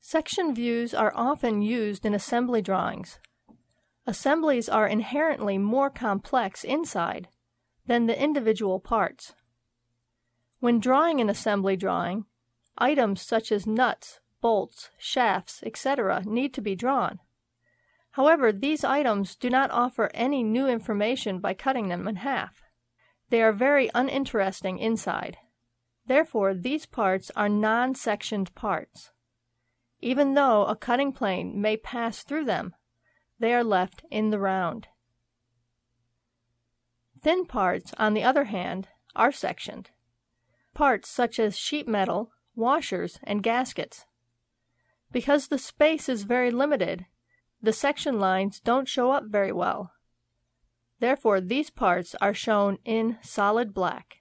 Section views are often used in assembly drawings. Assemblies are inherently more complex inside than the individual parts. When drawing an assembly drawing, items such as nuts, bolts, shafts, etc. need to be drawn. However, these items do not offer any new information by cutting them in half. They are very uninteresting inside. Therefore, these parts are non-sectioned parts. Even though a cutting plane may pass through them, they are left in the round. Thin parts, on the other hand, are sectioned. Parts such as sheet metal, washers, and gaskets. Because the space is very limited, the section lines don't show up very well. Therefore, these parts are shown in solid black.